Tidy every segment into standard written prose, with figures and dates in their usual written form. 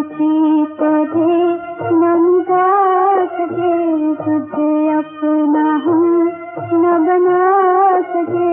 किसी तरह न मिटा सके, तुझे अपना हम न बना सके।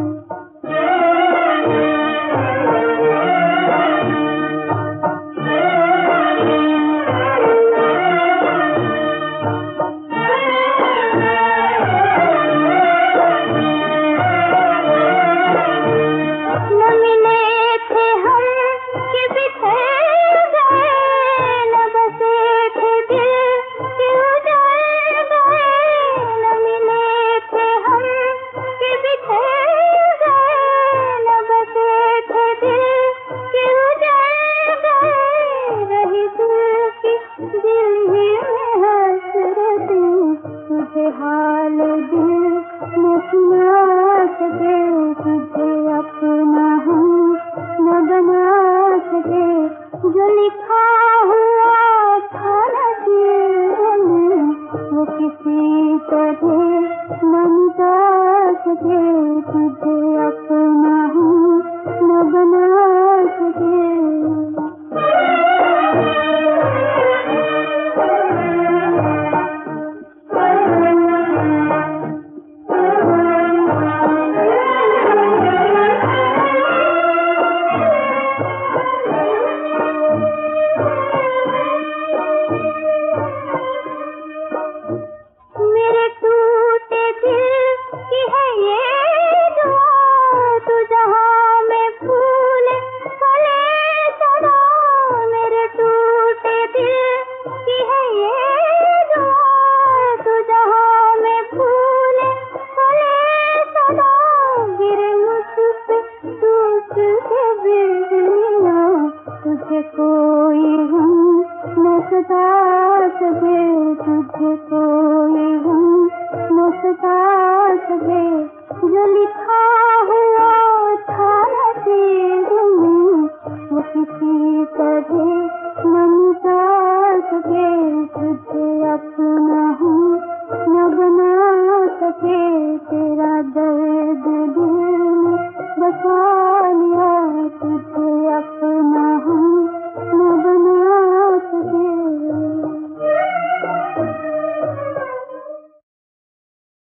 हाल दिल न सुना सके, तुझे अपना हम न बना सके। जो लिखा हुआ था नसीब में वो किसी तरह न मिटा सके, तुझे अपना हम न बना सके। तुझे कोई हम न सता सके, तुझे कोई हम न सता सके। जो लिखा हुआ था नसीब में वो किसी तरह न मिटा सके, तुझे अपना हम न बना सके। तेरा दर्द दिल में बसा